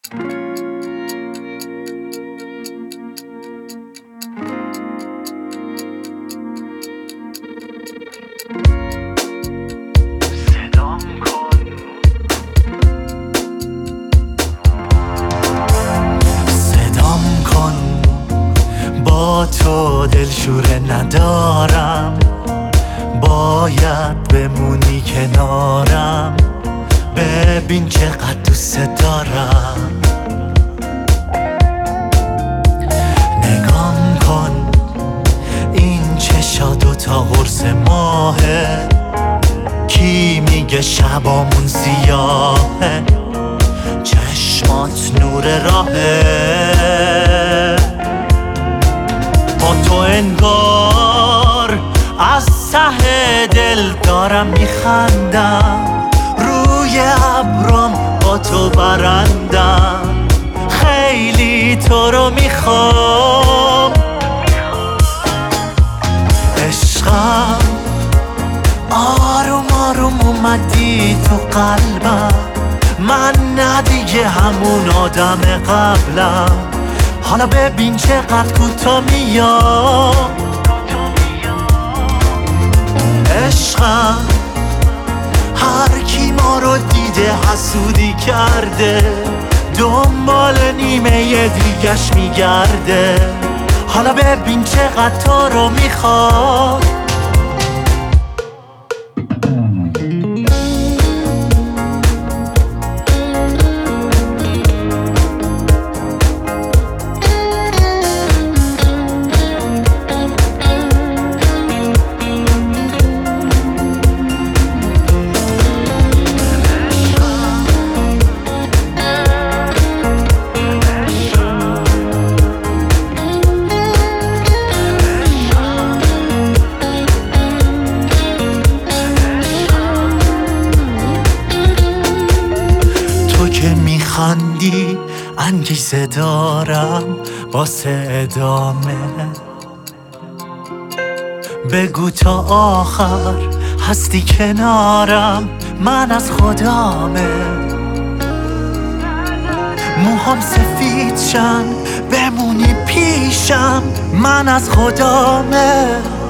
صدام کن با تو دلشوره ندارم، باید بمونی کنارم، ببین چقدر دوست دارم. نگام کن این چشا دوتا قرص ماهه، کی میگه شبامون سیاهه، چشمات نور راهه. با تو انگار از ته دل دارم میخندم، روی ابرام با تو برندم، خیلی تو رو میخوام. عشقم آروم آروم اومدی تو قلبم، من نه دیگه همون آدم قبلم، حالا ببین چقدر کوتا میام. عشقم هر کی ما رو دیده حسودی کرده، دنبال نیمه دیگش میگرده، حالا ببین چقدر تو رو میخواد. میخندی انگیزه دارم واسه ادامه، بگو تا آخر هستی کنارم، من از خدامه. موهام سفید شن بمونی پیشم، من از خدامه.